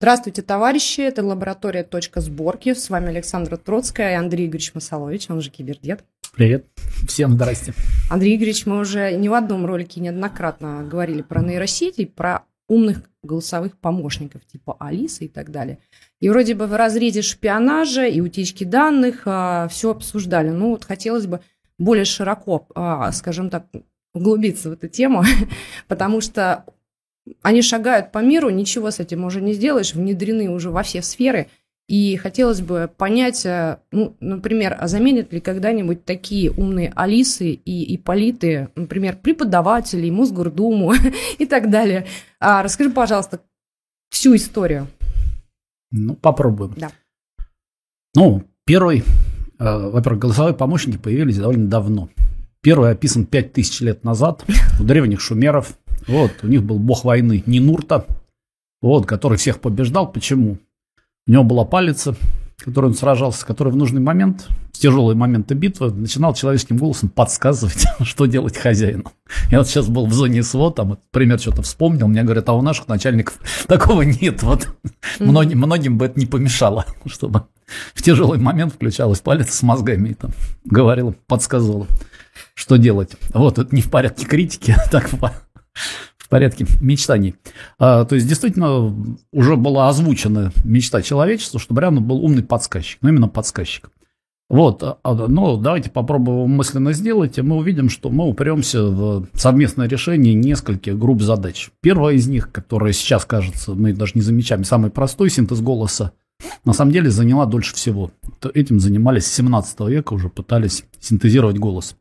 Здравствуйте, товарищи. Это лаборатория «Точка сборки». С вами Александра Троцкая и Андрей Игоревич Масалович, он же Кибердед. Привет. Всем здрасте. Андрей Игоревич, мы уже не в одном ролике неоднократно говорили про нейросети, про умных голосовых помощников типа Алисы и так далее. И вроде бы в разрезе шпионажа и утечки данных все обсуждали. Ну вот хотелось бы более широко, скажем так, углубиться в эту тему, потому что они шагают по миру, ничего с этим уже не сделаешь, внедрены уже во все сферы. И хотелось бы понять, например, заменят ли когда-нибудь такие умные Алисы и Ипполиты, например, преподавателей, Мосгордуму и так далее. Расскажи, пожалуйста, всю историю. Попробуем. Да. Первый, во-первых, голосовые помощники появились довольно давно. Первый описан 5000 лет назад у древних шумеров. У них был бог войны Нинурта, который всех побеждал. Почему? У него была палица, которой он сражался, который в нужный момент, в тяжелые моменты битвы, начинал человеческим голосом подсказывать, что делать хозяину. Я вот сейчас был в зоне СВО, там, пример что-то вспомнил, мне говорят, а у наших начальников такого нет. Многим бы это не помешало, чтобы в тяжелый момент включалась палица с мозгами и там говорила, подсказывала, что делать. Это не в порядке критики, а так в порядке мечтаний. То есть, действительно, уже была озвучена мечта человечества, чтобы рядом был умный подсказчик. Именно подсказчик. Давайте попробуем мысленно сделать, и мы увидим, что мы упремся в совместное решение нескольких групп задач. Первая из них, которая сейчас, кажется, мы даже не замечаем, самый простой синтез голоса, на самом деле заняла дольше всего. Этим занимались с 17 века, уже пытались синтезировать голос.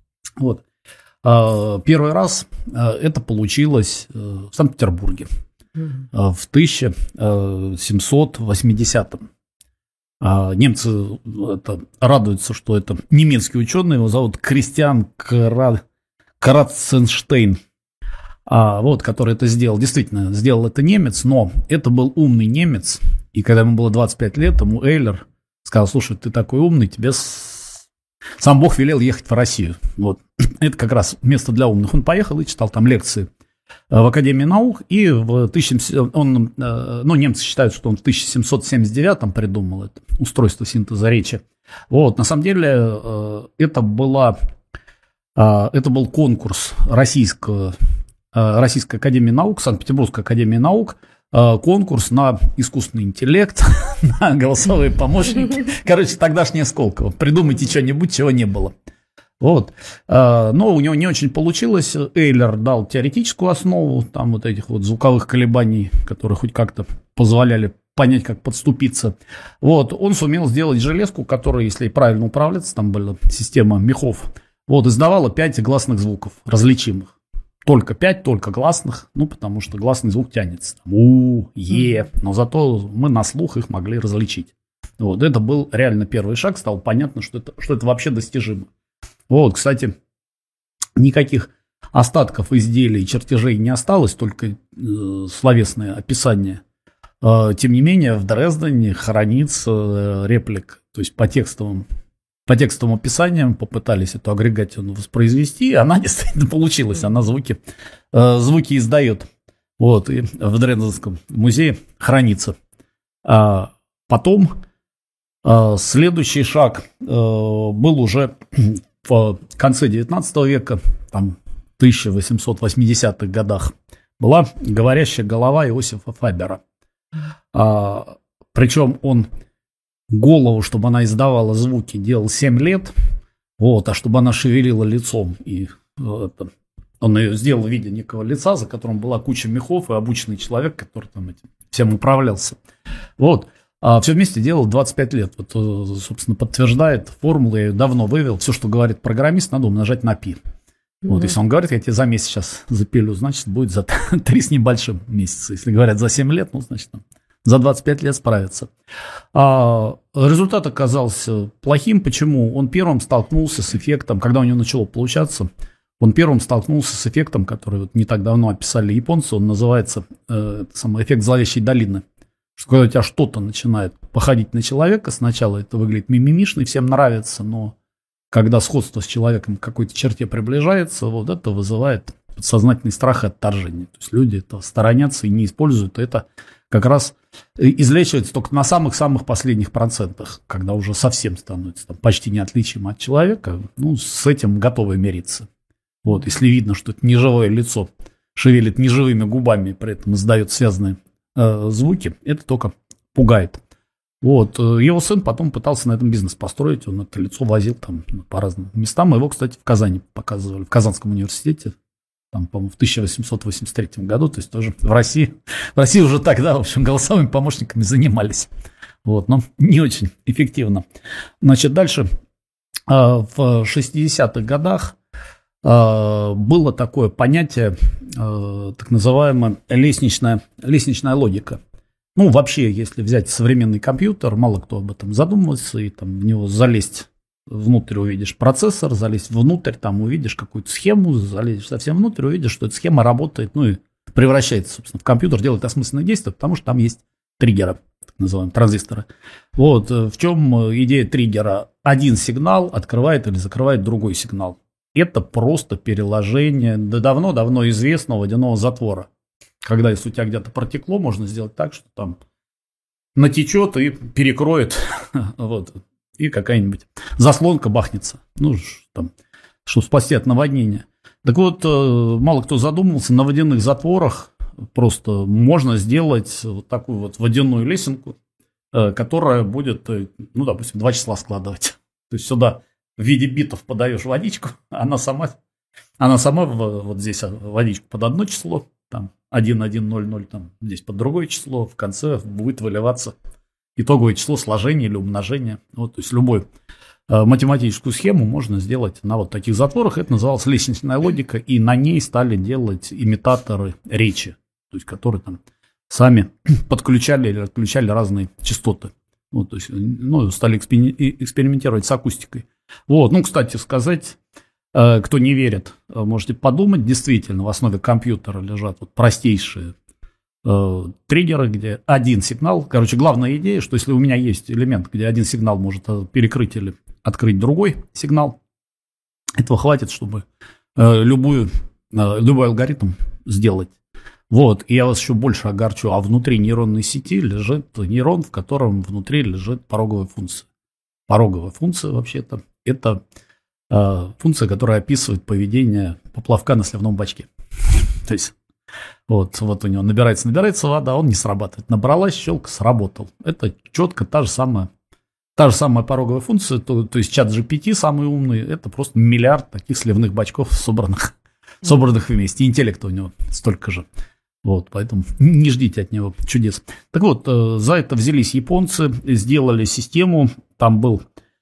Первый раз это получилось в Санкт-Петербурге в 1780-м. Немцы радуются, что это немецкий ученый, его зовут Кристиан Кратценштейн, который это сделал. Действительно, сделал это немец, но это был умный немец, и когда ему было 25 лет, ему Эйлер сказал: слушай, ты такой умный, тебе сам Бог велел ехать в Россию. Это как раз место для умных. Он поехал и читал там лекции в Академии наук. И немцы считают, что он в 1779 придумал это устройство синтеза речи. На самом деле это был конкурс Российской Академии наук, Санкт-Петербургской Академии наук, конкурс на искусственный интеллект, на голосовые помощники. Тогдашнее Сколково. Придумайте что-нибудь, чего не было. Но у него не очень получилось. Эйлер дал теоретическую основу этих звуковых колебаний, которые хоть как-то позволяли понять, как подступиться. Он сумел сделать железку, которая, если правильно управляться, там была система мехов, издавала 5 гласных звуков различимых. Только 5, только гласных, потому что гласный звук тянется. У, Е, но зато мы на слух их могли различить. Это был реально первый шаг, стало понятно, что это вообще достижимо. Кстати, никаких остатков изделий, чертежей не осталось, только словесное описание. Тем не менее, в Дрездене хранится реплик, то есть по текстовым описаниям попытались эту агрегатину воспроизвести, и она действительно получилась, она звуки издает. И в Дрезденском музее хранится. Потом следующий шаг был уже в конце 19 века, в 1880-х годах, была говорящая голова Иосифа Фабера. Причем он голову, чтобы она издавала звуки, делал 7 лет, а чтобы она шевелила лицом, и он ее сделал в виде некого лица, за которым была куча мехов и обученный человек, который этим всем управлялся. Все вместе делал 25 лет. Собственно, подтверждает формулу, я ее давно вывел. Все, что говорит программист, надо умножать на π. Если он говорит, я тебе за месяц сейчас запилю, значит, будет за 3 с небольшим месяца. Если говорят за 7 лет, значит, за 25 лет справится. Результат оказался плохим. Почему? Он первым столкнулся с эффектом, когда у него начало получаться, он первым столкнулся с эффектом, который не так давно описали японцы. Он называется эффект зловещей долины. Что когда у тебя что-то начинает походить на человека, сначала это выглядит мимимишно и всем нравится, но когда сходство с человеком к какой-то черте приближается, это вызывает подсознательный страх и отторжение. То есть люди это сторонятся и не используют. Это как раз излечивается только на самых-самых последних процентах, когда уже совсем становится там, почти неотличим от человека. Ну, с этим готовы мириться. Вот, если видно, что это неживое лицо шевелит неживыми губами, при этом издает связанные звуки, это только пугает. Вот, его сын потом пытался на этом бизнес построить, он это лицо возил там по разным местам. Его, кстати, в Казани показывали, в Казанском университете, там, по-моему, в 1883 году, то есть тоже в России уже тогда, в общем, голосовыми помощниками занимались. Вот, но не очень эффективно. Значит, дальше, в 60-х годах было такое понятие, так называемая лестничная логика. Ну, вообще, если взять современный компьютер, мало кто об этом задумывается, и там в него залезть внутрь, увидишь процессор, залезть внутрь, там увидишь какую-то схему, залезешь совсем внутрь, увидишь, что эта схема работает, ну, и превращается, собственно, в компьютер, делает осмысленные действия, потому что там есть триггеры, так называемые транзисторы. Вот, в чем идея триггера? Один сигнал открывает или закрывает другой сигнал. Это просто переложение до давно-давно известного водяного затвора. Когда, если у тебя где-то протекло, можно сделать так, что там натечет и перекроет, вот, и какая-нибудь заслонка бахнется, ну, там, чтобы спасти от наводнения. Так вот, мало кто задумывался, на водяных затворах просто можно сделать вот такую вот водяную лесенку, которая будет, ну, допустим, 2 числа складывать. То есть сюда в виде битов подаешь водичку, она сама вот здесь водичку под одно число, там 1100, там здесь под другое число, в конце будет выливаться итоговое число сложения или умножения. Вот, то есть любую математическую схему можно сделать на вот таких затворах. Это называлось лестничная логика, и на ней стали делать имитаторы речи, то есть которые там сами подключали или отключали разные частоты. Вот, то есть, ну, стали экспериментировать с акустикой. Вот, ну, кстати сказать, кто не верит, можете подумать, действительно, в основе компьютера лежат вот простейшие триггеры, где один сигнал. Короче, главная идея, что если у меня есть элемент, где один сигнал может перекрыть или открыть другой сигнал, этого хватит, чтобы любой алгоритм сделать. Вот, и я вас еще больше огорчу, а внутри нейронной сети лежит нейрон, в котором внутри лежит пороговая функция. Пороговая функция, вообще-то, это функция, которая описывает поведение поплавка на сливном бачке. То есть, вот у него набирается вода, он не срабатывает. Набралась щелка, сработал. Это четко та же самая пороговая функция. То есть чат GPT самый умный, это просто миллиард таких сливных бачков, собранных вместе. Интеллекта у него столько же. Вот, поэтому не ждите от него чудес. Так вот, за это взялись японцы, сделали систему. Там был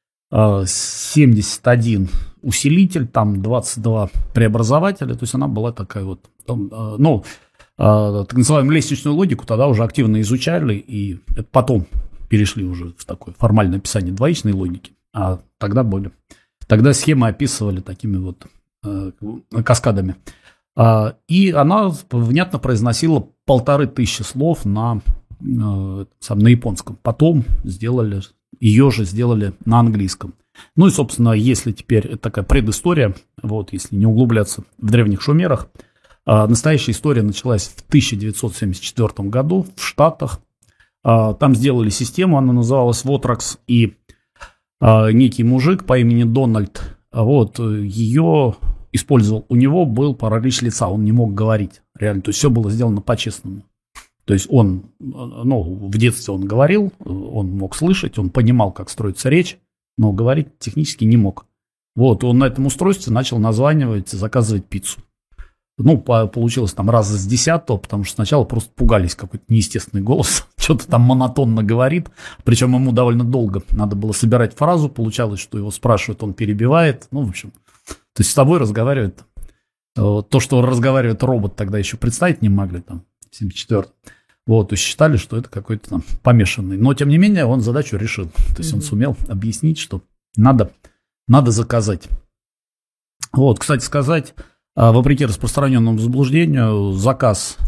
71 усилитель, там 22 преобразователя. То есть она была такая вот, ну, так называемую лестничную логику тогда уже активно изучали, и это потом перешли уже в такое формальное описание двоичной логики. А тогда схемы описывали такими вот каскадами. И она внятно произносила 1500 слов на японском. Потом ее же сделали на английском. Ну и, собственно, если теперь это такая предыстория, вот, если не углубляться в древних шумерах, настоящая история началась в 1974 году в Штатах. Там сделали систему, она называлась Votrax, и некий мужик по имени Дональд, вот, ее использовал. У него был паралич лица, он не мог говорить, реально, то есть все было сделано по-честному. То есть он, ну, в детстве он говорил, он мог слышать, он понимал, как строится речь, но говорить технически не мог. Вот, он на этом устройстве начал названивать, заказывать пиццу. Ну, получилось там раз с 10-го, потому что сначала просто пугались, какой-то неестественный голос, что-то там монотонно говорит, причем ему довольно долго надо было собирать фразу, получалось, что его спрашивают, он перебивает, ну, в общем, то есть с тобой разговаривает, то, что разговаривает робот, тогда еще представить не могли, там, в 74-м. Вот, то есть считали, что это какой-то там помешанный. Но, тем не менее, он задачу решил. То есть он сумел объяснить, что надо заказать. Вот, кстати сказать, вопреки распространенному заблуждению, заказ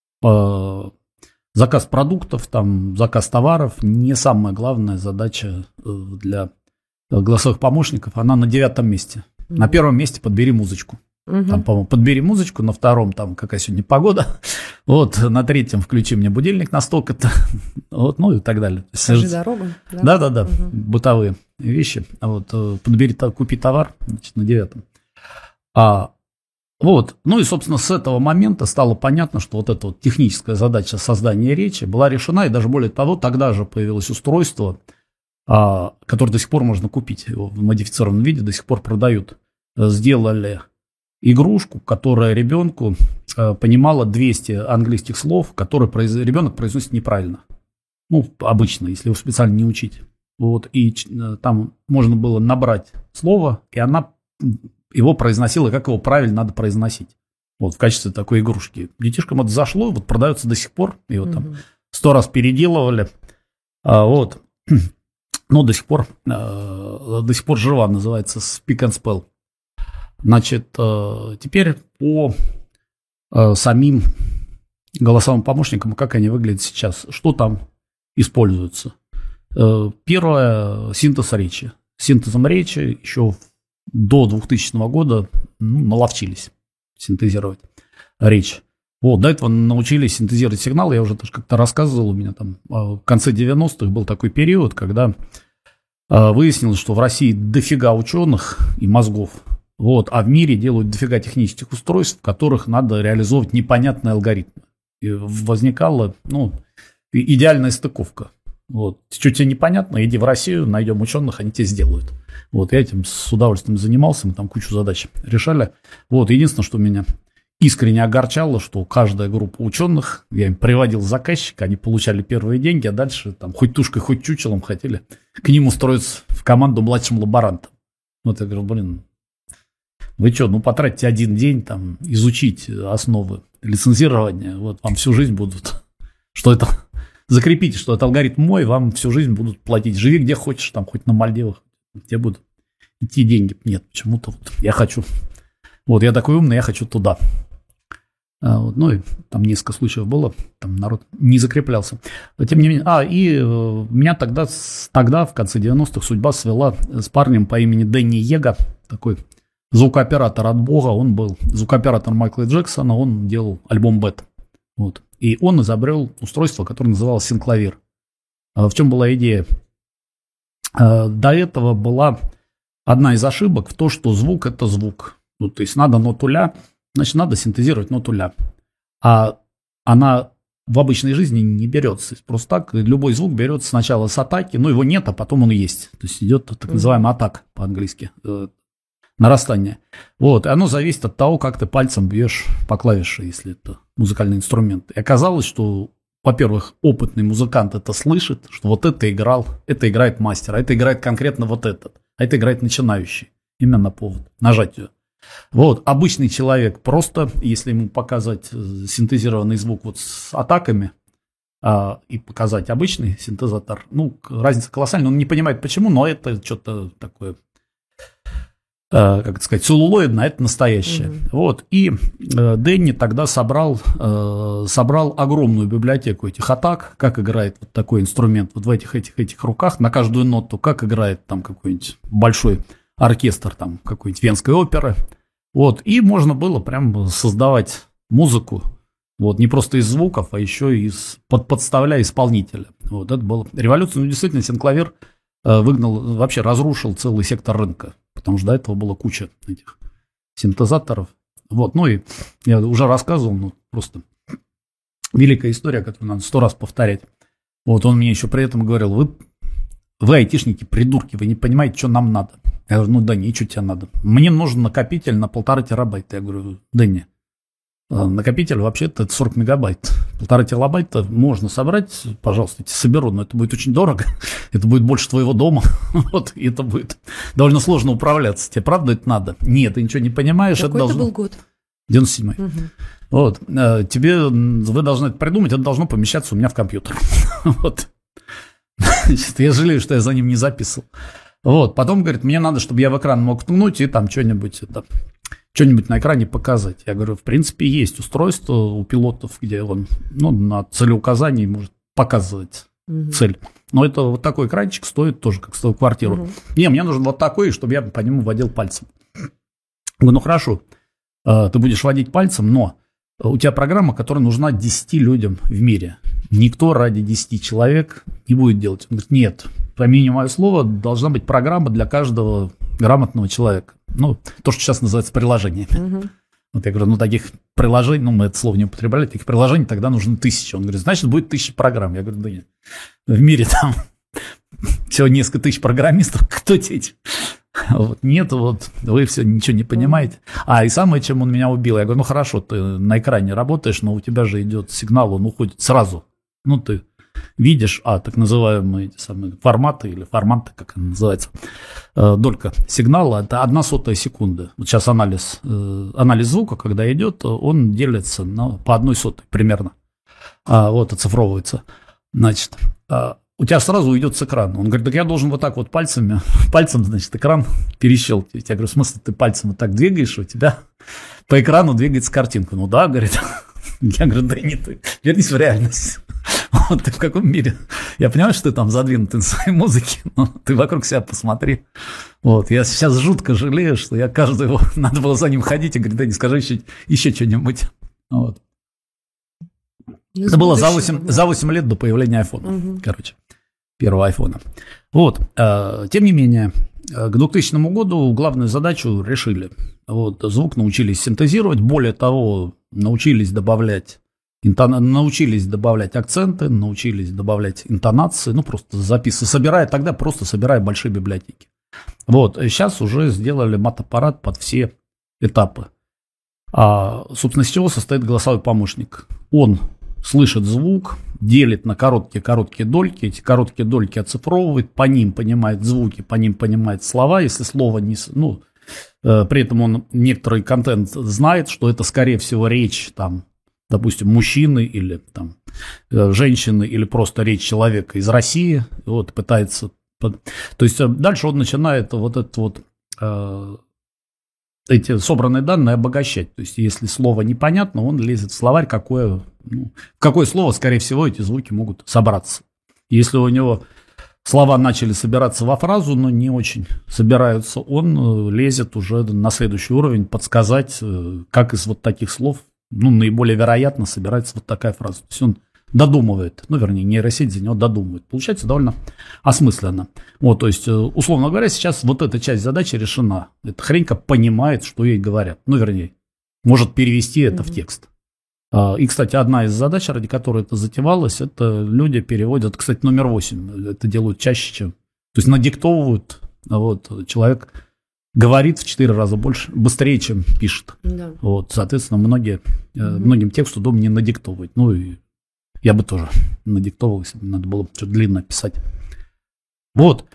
продуктов, там, заказ товаров не самая главная задача для голосовых помощников. Она на 9-м месте. На 1-м месте подбери музычку. Там, по-моему, подбери музычку, на втором там какая сегодня погода, вот, на третьем включи мне будильник на столько-то, вот, ну и так далее. Скажи дорогу. Да, бытовые вещи, вот, подбери, купи товар, значит, на 9-м. Вот, ну и, собственно, с этого момента стало понятно, что вот эта вот техническая задача создания речи была решена, и даже более того, тогда же появилось устройство, которое до сих пор можно купить, его в модифицированном виде до сих пор продают. Сделали игрушку, которая ребенку понимала 200 английских слов, которые ребенок произносит неправильно. Ну, обычно, если его специально не учить. Вот, и там можно было набрать слово, и она его произносила, как его правильно надо произносить. Вот, в качестве такой игрушки. Детишкам это зашло, вот продается до сих пор. Его там 100 раз переделывали. Вот. Но до сих пор жива, называется Speak and Spell. Значит, теперь по самим голосовым помощникам, как они выглядят сейчас, что там используется. Первое – синтез речи. Синтезом речи еще до 2000 года наловчились синтезировать речь. Вот, до этого научились синтезировать сигналы, я уже тоже как-то рассказывал, у меня там в конце 90-х был такой период, когда выяснилось, что в России дофига ученых и мозгов, вот, а в мире делают дофига технических устройств, в которых надо реализовывать непонятные алгоритмы. И возникала, идеальная стыковка. Вот. Что тебе непонятно, иди в Россию, найдем ученых, они тебе сделают. Вот, я этим с удовольствием занимался, мы там кучу задач решали. Вот, единственное, что меня искренне огорчало, что каждая группа ученых, я им приводил заказчика, они получали первые деньги, а дальше там хоть тушкой, хоть чучелом хотели к ним устроиться в команду младшим лаборантом. Вот я говорю, вы что, потратьте один день, там, изучить основы лицензирования, вот вам всю жизнь будут, что это, закрепите, что это алгоритм мой, вам всю жизнь будут платить. Живи где хочешь, там, хоть на Мальдивах, где будут идти деньги. Нет, почему-то вот я хочу, вот я такой умный, я хочу туда. И там несколько случаев было, там народ не закреплялся. Тем не менее, меня тогда, в конце 90-х, судьба свела с парнем по имени Дэнни Йега, такой звукооператор от бога, он был звукооператор Майкла Джексона, он делал альбом Bad. Вот. И он изобрел устройство, которое называлось синклавир. В чем была идея? До этого была одна из ошибок в том, что звук – это звук. То есть надо ноту ля, значит, надо синтезировать ноту ля. А она в обычной жизни не берется. Просто так любой звук берется сначала с атаки, но его нет, а потом он есть. То есть идет так называемая атака по-английски. Нарастание. Вот, и оно зависит от того, как ты пальцем бьешь по клавише, если это музыкальный инструмент. И оказалось, что, во-первых, опытный музыкант это слышит, что вот это играл, это играет мастер, а это играет конкретно вот этот, а это играет начинающий. Именно по нажатию. Вот, обычный человек просто, если ему показать синтезированный звук вот с атаками и показать обычный синтезатор, разница колоссальная, он не понимает почему, но это что-то такое, как это сказать, целлулоидное, это настоящее. Вот. И Дэнни тогда собрал огромную библиотеку этих атак, как играет вот такой инструмент вот в этих руках, на каждую ноту, как играет там какой-нибудь большой оркестр там какой-нибудь венской оперы. Вот. И можно было прям создавать музыку, вот, не просто из звуков, а еще подставляя исполнителя. Вот. Это была революция. Действительно, синклавир выгнал, вообще разрушил целый сектор рынка. Потому что до этого была куча этих синтезаторов. Вот, и я уже рассказывал, просто великая история, которую надо 100 раз повторять. Вот, он мне еще при этом говорил, вы айтишники, придурки, вы не понимаете, что нам надо. Я говорю, Дэнни, что тебе надо? Мне нужен накопитель на 1,5 терабайта. Я говорю, Дэнни, накопитель вообще-то это 40 мегабайт. 1,5 терабайта можно собрать, пожалуйста, я тебе соберу, но это будет очень дорого. Это будет больше твоего дома. Вот, и это будет довольно сложно управляться. Тебе правда это надо? Нет, ты ничего не понимаешь. Какой это был год? 97-й. Вот. Вы должны это придумать, это должно помещаться у меня в компьютер. Вот. Я жалею, что я за ним не записывал. Вот. Потом, говорит, мне надо, чтобы я в экран мог ткнуть и там что-нибудь на экране показать. Я говорю, в принципе, есть устройство у пилотов, где он на целеуказании может показывать цель. Но это вот такой экранчик стоит тоже, как стоит квартиру. Не, мне нужен вот такой, чтобы я по нему водил пальцем. Говорю, хорошо. ты будешь водить пальцем, но у тебя программа, которая нужна 10 людям в мире. Никто ради 10 человек не будет делать. Он говорит, нет, помяни мое слово, должна быть программа для каждого грамотного человека. Ну, то, что сейчас называется приложениями. Угу. Вот я говорю, ну, таких приложений, ну, мы это слово не употребляли, таких приложений тогда нужно 1000. Он говорит, значит, будет 1000 программ. Я говорю, да нет, в мире там всего несколько тысяч программистов, кто эти? Вот, нет, вот, вы все ничего не понимаете. И самое, чем он меня убил, я говорю, ну, хорошо, ты на экране работаешь, но у тебя же идет сигнал, он уходит сразу. Ну, ты видишь, так называемые эти самые форматы или форманты, как это называется, долька сигнала, это 0,01 секунды. Вот сейчас анализ звука, когда идет, он делится по 0,01 примерно. Вот, оцифровывается. Значит, у тебя сразу уйдет с экрана. Он говорит, так я должен вот так вот пальцем, значит, экран перещелкивать. Я говорю, в смысле, ты пальцем вот так двигаешь, у тебя по экрану двигается картинка. Ну да, говорит. Я говорю, да не ты, вернись в реальность. Вот ты в каком мире? Я понимаю, что ты там задвинут на своей музыке, но ты вокруг себя посмотри. Вот, я сейчас жутко жалею, что я каждый, надо было за ним ходить и говорить, да не скажи еще что-нибудь. Вот. Это было за 8 лет до появления айфона, короче, первого айфона. Вот, тем не менее, к 2000 году главную задачу решили. Вот, звук научились синтезировать, более того, научились добавлять акценты, научились добавлять интонации, ну, просто собирая большие библиотеки. Вот, сейчас уже сделали мат-аппарат под все этапы. Собственно, из чего состоит голосовой помощник? Он слышит звук, делит на короткие дольки, эти короткие дольки оцифровывает, по ним понимает звуки, по ним понимает слова, если слово не... при этом он некоторый контент знает, что это, скорее всего, речь, там, допустим, мужчины или там, женщины, или просто речь человека из России, вот, пытается... То есть дальше он начинает эти собранные данные обогащать. То есть если слово непонятно, он лезет в словарь, какое слово, скорее всего, эти звуки могут собраться. Если у него слова начали собираться во фразу, но не очень собираются, он лезет уже на следующий уровень, подсказать, как из вот таких слов, наиболее вероятно собирается вот такая фраза. То есть он додумывает, нейросеть за него додумывает. Получается довольно осмысленно. Вот, то есть, условно говоря, сейчас вот эта часть задачи решена. Эта хренька понимает, что ей говорят. Может перевести это в текст. И, кстати, одна из задач, ради которой это затевалось, это люди переводят, кстати, номер 8. Это делают чаще, чем... То есть надиктовывают, человек говорит в 4 раза быстрее, чем пишет. Да. Вот, соответственно, многим тексту удобнее надиктовывать. И я бы тоже надиктовал, если бы надо было что-то длинно писать. Вот.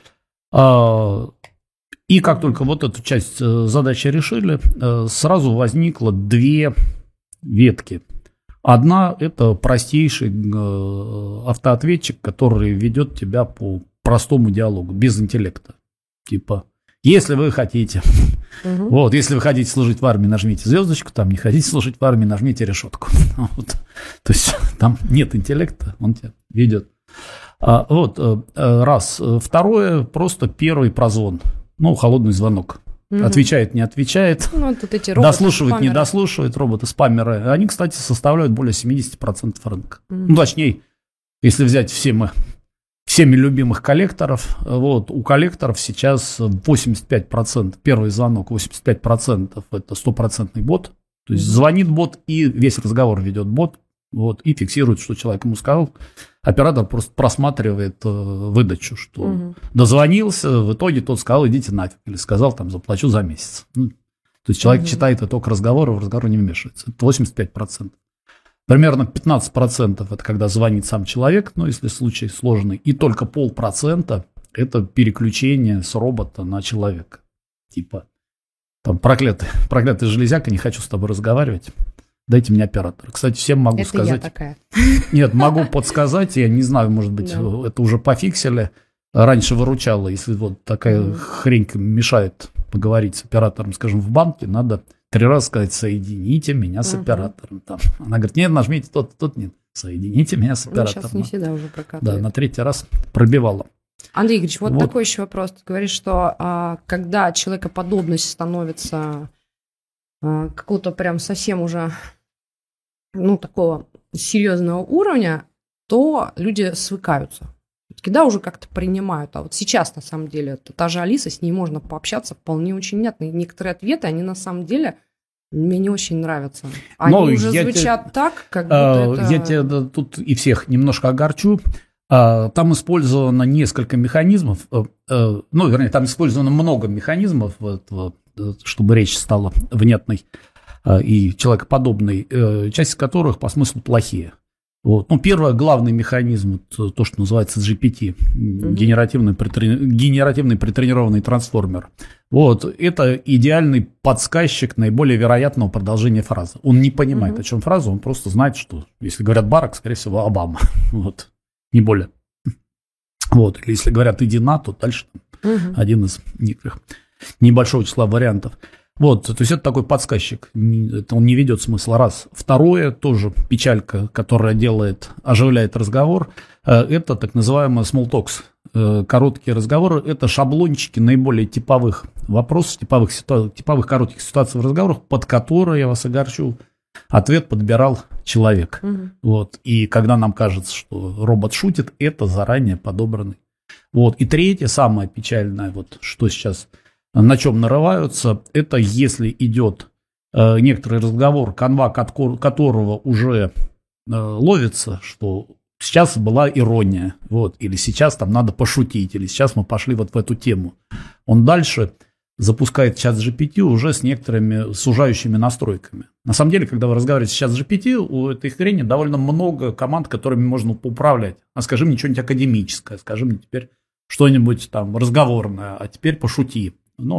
И как только вот эту часть задачи решили, сразу возникло 2 ветки. Одна – это простейший автоответчик, который ведет тебя по простому диалогу, без интеллекта. Типа, если вы хотите, если вы хотите служить в армии, нажмите звездочку, там не хотите служить в армии, нажмите решетку. То есть там нет интеллекта, он тебя ведет. Раз. Второе, просто первый прозвон, холодный звонок. Отвечает, не отвечает, тут эти роботы, дослушивает, спамеры. Не дослушивает, роботы-спамеры. Они, кстати, составляют более 70% рынка. Точнее, если взять всеми любимых коллекторов, у коллекторов сейчас 85%, первый звонок 85% это 100% бот. То есть звонит бот и весь разговор ведет бот, и фиксирует, что человек ему сказал. Оператор просто просматривает выдачу, что дозвонился, в итоге тот сказал, идите нафиг, или сказал, заплачу за месяц. То есть человек читает итог разговора, в разговор не вмешивается. Это 85%. Примерно 15% это когда звонит сам человек, если случай сложный, и только 0,5% это переключение с робота на человека. Типа, проклятый железяка, не хочу с тобой разговаривать. Дайте мне оператора. Кстати, всем могу сказать. Это я такая. Нет, могу подсказать, я не знаю, может быть, это уже пофиксили. Раньше выручало, если такая хренька мешает поговорить с оператором, скажем, в банке, надо 3 раза сказать, соедините меня с оператором. Она говорит, нет, нажмите тот, нет, соедините меня с оператором. Сейчас не всегда уже прокатывает. Да, на 3-й раз пробивала. Андрей Игоревич, вот такой еще вопрос. Ты говоришь, что когда человекоподобность становится какого-то прям совсем уже, такого серьезного уровня, то люди свыкаются. Да, уже как-то принимают. А вот сейчас, на самом деле, та же Алиса, с ней можно пообщаться вполне очень внятно. И некоторые ответы, они на самом деле мне не очень нравятся. Они уже звучат так, как будто это... Я тебя тут и всех немножко огорчу. Там использовано несколько механизмов, там использовано много механизмов, чтобы речь стала внятной и человекоподобной, часть из которых по смыслу плохие. Первый главный механизм, то, что называется GPT, генеративный претренированный трансформер. Это идеальный подсказчик наиболее вероятного продолжения фразы. Он не понимает, о чем фраза, он просто знает, что, если говорят Барак, скорее всего, Обама. Не более. Или если говорят «иди на», то дальше один из некоторых небольшого числа вариантов. То есть это такой подсказчик, он не ведет смысла, раз. Второе, тоже печалька, которая оживляет разговор, это так называемый small talks, короткие разговоры, это шаблончики наиболее типовых вопросов, типовых коротких ситуаций в разговорах, под которые, я вас огорчу, ответ подбирал человек. И когда нам кажется, что робот шутит, это заранее подобранный. И третье, самое печальное, что сейчас... На чем нарываются, это если идет некоторый разговор, канва которого уже ловится, что сейчас была ирония, или сейчас там надо пошутить, или сейчас мы пошли в эту тему. Он дальше запускает чат GPT уже с некоторыми сужающими настройками. На самом деле, когда вы разговариваете с чат GPT, у этой хрени довольно много команд, которыми можно поуправлять. Скажи мне что-нибудь академическое, скажи мне теперь что-нибудь там разговорное, а теперь пошути.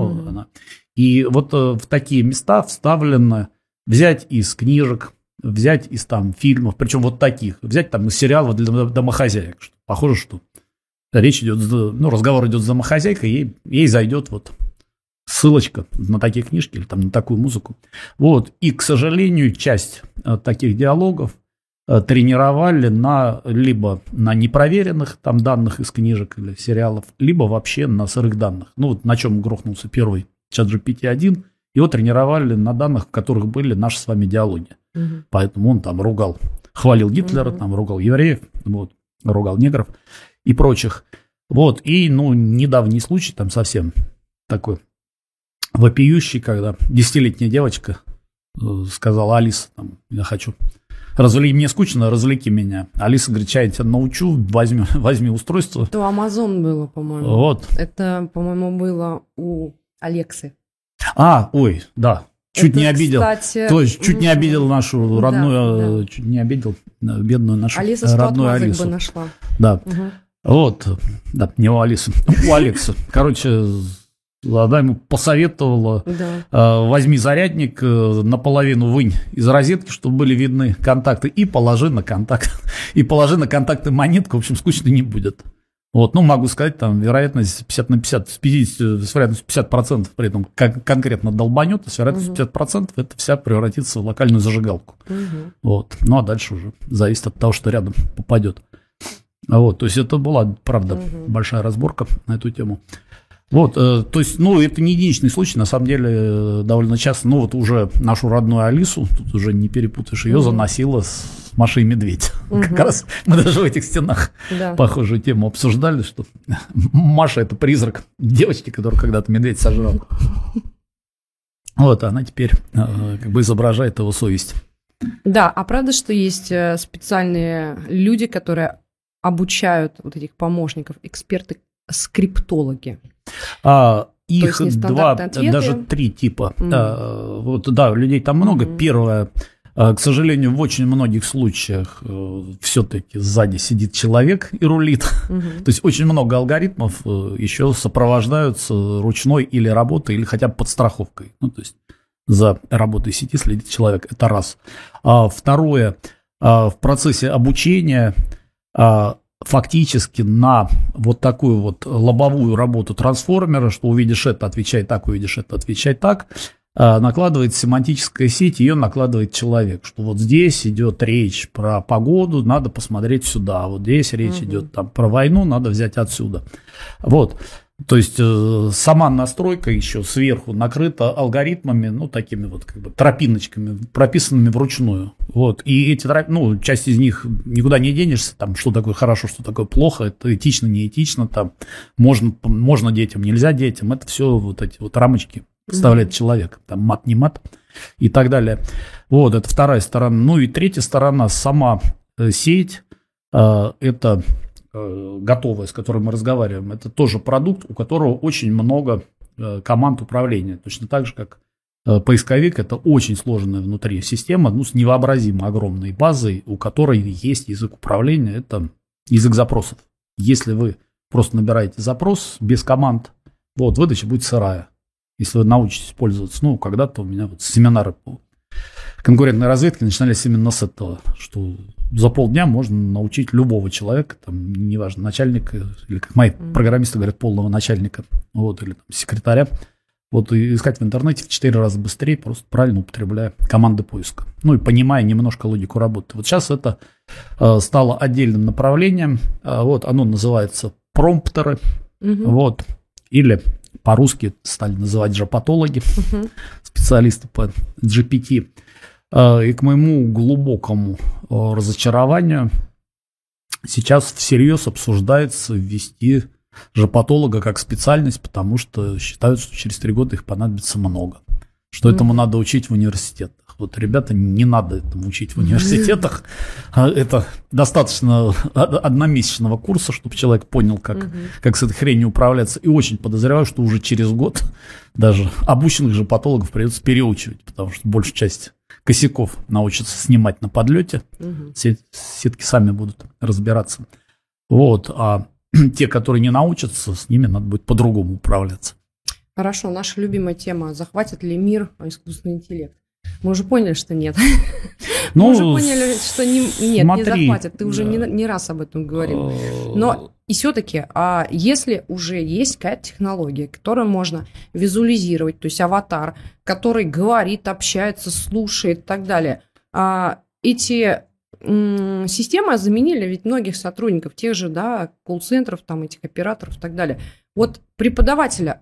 И в такие места вставлено взять из книжек, взять из фильмов, причем таких, взять из сериалов для домохозяек. Похоже, что речь идет, разговор идет с домохозяйкой, ей зайдет ссылочка на такие книжки или на такую музыку. И, к сожалению, часть таких диалогов тренировали либо на непроверенных данных из книжек или сериалов, либо вообще на сырых данных. На чем грохнулся первый чат GPT-1, его тренировали на данных, в которых были наши с вами диалоги. Поэтому он хвалил Гитлера, ругал евреев, ругал негров и прочих. И, недавний случай, совсем такой вопиющий, когда 10-летняя девочка сказала: Алиса, я хочу... мне скучно, развлеки меня. Алиса говорит: я тебя научу, возьми устройство. Это у Amazon было, по-моему. Это, по-моему, было у Алексы. Да. Чуть не обидел. Кстати... То есть, чуть не обидел нашу родную, чуть не обидел бедную нашу Алиса родную Алису. Бы нашла. Да. Да, не у Алисы, у Алекса. Она ему посоветовала: возьми зарядник, наполовину вынь из розетки, чтобы были видны контакты, и положи на контакты монетку, в общем, скучно не будет. Могу сказать, вероятность 50/50, с вероятностью 50% при этом конкретно долбанет, а с вероятностью 50% это вся превратится в локальную зажигалку. А дальше уже зависит от того, что рядом попадет. То есть это была, правда, большая разборка на эту тему. То есть, это не единичный случай, на самом деле, довольно часто, уже нашу родную Алису, тут уже не перепутаешь, ее заносило с Машей и Медведь. Как раз мы даже в этих стенах похожую тему обсуждали, что Маша – это призрак девочки, которую когда-то медведь сожрал. Она теперь изображает его совесть. Да, а правда, что есть специальные люди, которые обучают этих помощников, эксперты-скриптологи? Их два, даже три типа. Людей там много. Первое, к сожалению, в очень многих случаях все-таки сзади сидит человек и рулит. То есть очень много алгоритмов еще сопровождаются ручной или работой, или хотя бы подстраховкой. То есть за работой сети следит человек. Это раз. Второе, в процессе обучения фактически на такую лобовую работу трансформера, что увидишь это, отвечай так, увидишь это, отвечай так, накладывает семантическая сеть, ее накладывает человек, что здесь идет речь про погоду, надо посмотреть сюда, здесь речь идет про войну, надо взять отсюда. То есть сама настройка еще сверху накрыта алгоритмами, ну, такими вот как бы тропиночками, прописанными вручную. Вот. И эти, ну, часть из них никуда не денешься, там, что такое хорошо, что такое плохо, это этично, не этично, там, можно детям, нельзя детям, это все вот эти вот рамочки представляет человек, там, мат, не мат и так далее. Вот, это вторая сторона. Ну, и третья сторона, сама сеть, это... готовая, с которой мы разговариваем, это тоже продукт, у которого очень много команд управления. Точно так же, как поисковик, это очень сложная внутри система, ну, с невообразимо огромной базой, у которой есть язык управления, это язык запросов. Если вы просто набираете запрос без команд, вот, выдача будет сырая. Если вы научитесь пользоваться, ну, когда-то у меня вот семинары по конкурентной разведке начинались именно с этого, что за полдня можно научить любого человека, там, неважно, начальника, или, как мои программисты говорят, полного начальника, вот, или там, секретаря, вот, и искать в интернете в 4 раза быстрее, просто правильно употребляя команды поиска. Ну, и понимая немножко логику работы. Вот сейчас это стало отдельным направлением, вот, оно называется промптеры, вот, или по-русски стали называть жопатологи, специалисты по GPT. И к моему глубокому разочарованию сейчас всерьез обсуждается ввести жопатолога как специальность, потому что считают, что через 3 года их понадобится много. Что этому надо учить в университетах. Вот, ребята, не надо этому учить в университетах. Это достаточно одномесячного курса, чтобы человек понял, как с этой хренью управляться. И очень подозреваю, что уже через год даже обученных жопатологов придется переучивать, потому что большая часть косяков научатся снимать на подлете. Сетки сами будут разбираться. Вот. А те, которые не научатся, с ними надо будет по-другому управляться. Хорошо, наша любимая тема. Захватит ли мир искусственный интеллект? Мы уже поняли, что нет. Мы уже поняли, что нет, не захватит. Ты уже не раз об этом говорил. Но и все-таки, если уже есть какая-то технология, которую можно визуализировать, то есть аватар, который говорит, общается, слушает и так далее, эти системы заменили ведь многих сотрудников, тех же, да, колл-центров, там, этих операторов и так далее. Вот преподавателя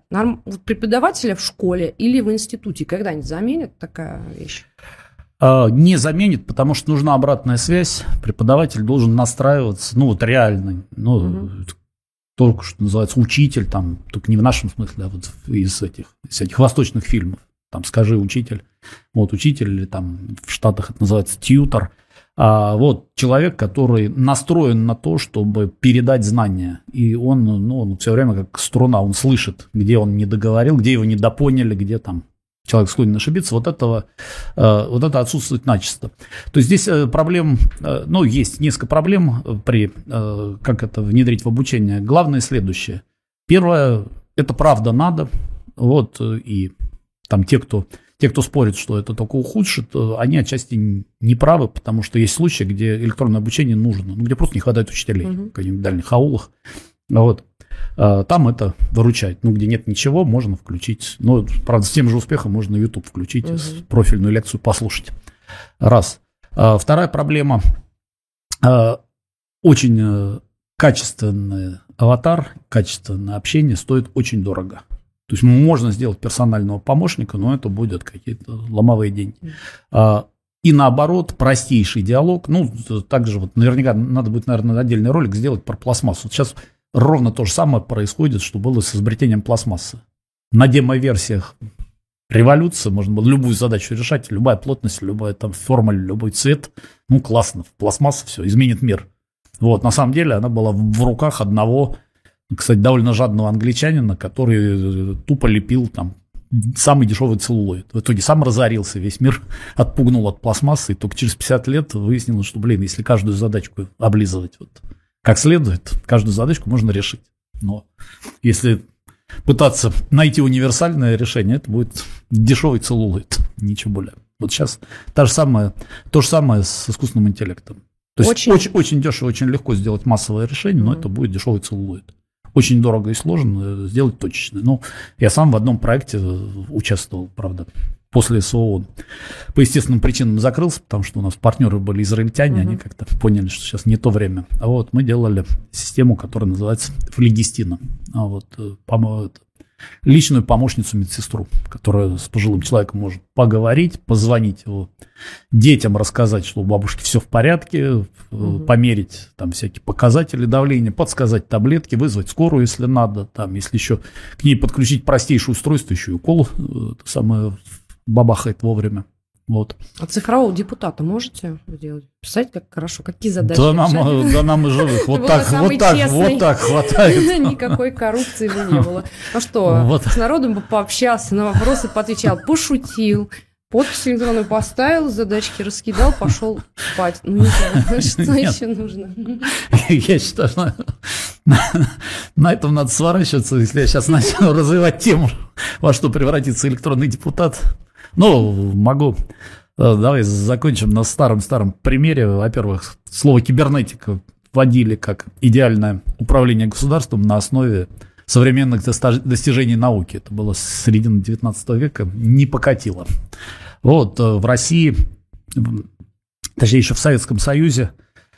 в школе или в институте когда-нибудь заменит такая вещь? Не заменит, потому что нужна обратная связь. Преподаватель должен настраиваться, ну, вот реально, ну, только что называется учитель, там, только не в нашем смысле, а вот из этих восточных фильмов. Там, скажи учитель, вот учитель, или там в Штатах это называется тьютор. Вот человек, который настроен на то, чтобы передать знания. И он все время как струна, он слышит, где он не договорил, где его недопоняли, где там человек склонен ошибиться. Вот это отсутствует начисто. То есть здесь проблем, есть несколько проблем при как это внедрить в обучение. Главное следующее. Первое, это правда надо. Вот, и там те, кто спорит, что это только ухудшит, они отчасти не правы, потому что есть случаи, где электронное обучение нужно, где просто не хватает учителей в каких-нибудь дальних аулах. Вот. Там это выручает. Где нет ничего, можно включить. Правда, с тем же успехом можно YouTube включить, профильную лекцию послушать. Раз. Вторая проблема. Очень качественный аватар, качественное общение стоит очень дорого. То есть можно сделать персонального помощника, но это будут какие-то ломовые деньги. И наоборот, простейший диалог. Также вот наверняка надо будет, наверное, отдельный ролик сделать про пластмассу. Вот сейчас ровно то же самое происходит, что было с изобретением пластмассы. На демо-версиях революции можно было любую задачу решать, любая плотность, любая там форма, любой цвет. Классно, пластмасса все, изменит мир. Вот, на самом деле она была в руках одного, кстати, довольно жадного англичанина, который тупо лепил там самый дешевый целлулоид. В итоге сам разорился, весь мир отпугнул от пластмассы, и только через 50 лет выяснилось, что, если каждую задачку облизывать как следует, каждую задачку можно решить. Но если пытаться найти универсальное решение, это будет дешевый целлулоид, ничего более. Вот сейчас то же самое с искусственным интеллектом. То есть очень дешево, очень легко сделать массовое решение, но это будет дешевый целлулоид. Очень дорого и сложно сделать точечный. Я сам в одном проекте участвовал, правда, после СООН. По естественным причинам закрылся, потому что у нас партнеры были израильтяне, они как-то поняли, что сейчас не то время. А вот мы делали систему, которая называется флегистина. А вот личную помощницу медсестру, которая с пожилым человеком может поговорить, позвонить его детям, рассказать, что у бабушки все в порядке, померить там всякие показатели давления, подсказать таблетки, вызвать скорую, если надо, там, если еще к ней подключить простейшее устройство, еще и укол, это самое бабахает вовремя. Вот. А цифрового депутата можете сделать? Писать как хорошо, какие задачи? Да нам и живых. Вот так хватает. Никакой коррупции бы не было. Ну что, с народом бы пообщался, на вопросы поотвечал, пошутил, подпись электронную поставил, задачки раскидал, пошел спать. Ну, не знаю, что еще нужно? Я считаю, что на этом надо сворачиваться, если я сейчас начну развивать тему, во что превратится электронный депутат. Ну, могу. Давай закончим на старом примере. Во-первых, слово кибернетика вводили как идеальное управление государством на основе современных достижений науки. Это было с середины 19 века, не покатило. Вот в России, точнее еще в Советском Союзе,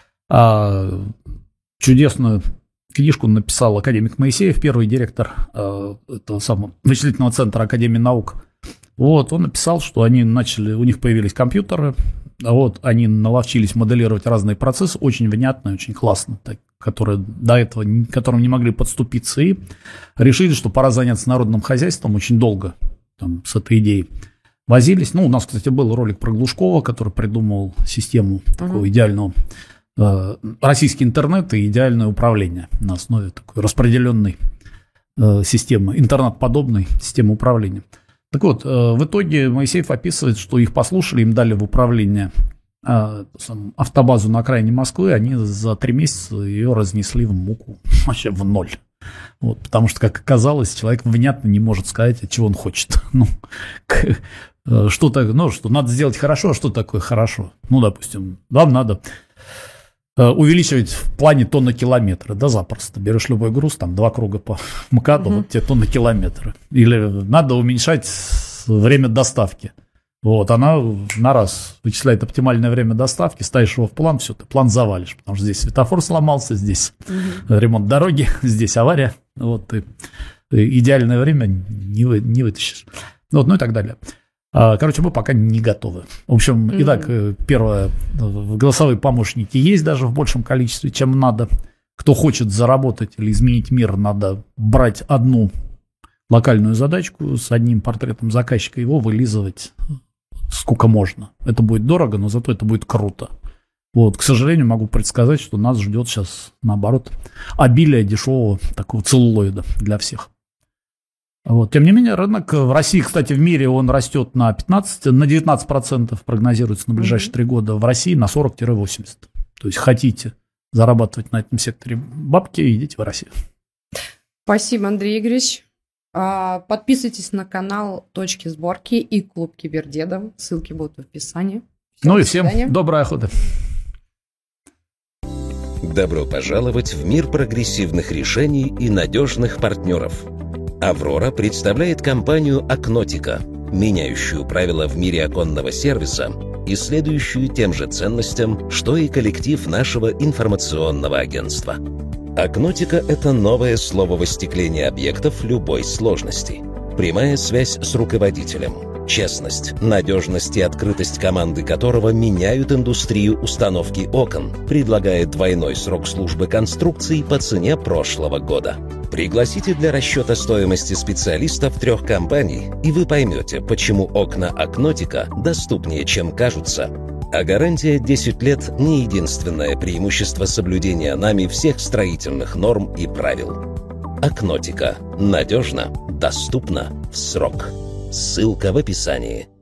чудесную книжку написал академик Моисеев, первый директор этого самого вычислительного центра Академии наук. Вот, он написал, что они начали, у них появились компьютеры, вот, они наловчились моделировать разные процессы, очень внятно, очень классно, которые до этого, к которым не могли подступиться, и решили, что пора заняться народным хозяйством очень долго там, с этой идеей. Возились, ну, у нас, кстати, был ролик про Глушкова, который придумал систему такого идеального, российский интернет и идеальное управление на основе такой распределенной системы, интернет-подобной системы управления. Так вот, в итоге Моисеев описывает, что их послушали, им дали в управление автобазу на окраине Москвы, они за 3 месяца ее разнесли в муку, вообще в ноль. Вот, потому что, как оказалось, человек внятно не может сказать, чего он хочет. Ну, что надо сделать хорошо, а что такое хорошо? Ну, допустим, вам надо увеличивать в плане тонна-километра, да, запросто. Берешь любой груз, там 2 круга по МКАДу, вот тебе тонна-километра. Или надо уменьшать время доставки. Вот, она на раз вычисляет оптимальное время доставки, ставишь его в план, все, ты план завалишь, потому что здесь светофор сломался, здесь ремонт дороги, здесь авария, вот, ты идеальное время не вытащишь. Вот, ну и так далее. Короче, мы пока не готовы. В общем, итак, первое, голосовые помощники есть даже в большем количестве, чем надо. Кто хочет заработать или изменить мир, надо брать одну локальную задачку с одним портретом заказчика, его вылизывать сколько можно. Это будет дорого, но зато это будет круто. Вот, к сожалению, могу предсказать, что нас ждет сейчас, наоборот, обилие дешевого такого целлулоида для всех. Вот. Тем не менее, рынок в России, кстати, в мире он растет на 19% прогнозируется на ближайшие 3 года, в России на 40-80%. То есть хотите зарабатывать на этом секторе бабки, идите в Россию. Спасибо, Андрей Игоревич. Подписывайтесь на канал «Точки сборки» и клуб Кибердедов. Ссылки будут в описании. Ну и всем доброй охоты. Добро пожаловать в мир прогрессивных решений и надежных партнеров. «Аврора» представляет компанию «Акнотика», меняющую правила в мире оконного сервиса и следующую тем же ценностям, что и коллектив нашего информационного агентства. «Акнотика» — это новое слово в остеклении объектов любой сложности. Прямая связь с руководителем, честность, надежность и открытость команды которого меняют индустрию установки окон, предлагает двойной срок службы конструкций по цене прошлого года. Пригласите для расчета стоимости специалистов 3 компаний, и вы поймете, почему окна «Акнотика» доступнее, чем кажутся. А гарантия 10 лет – не единственное преимущество соблюдения нами всех строительных норм и правил. «Акнотика» – надежно, доступно, в срок. Ссылка в описании.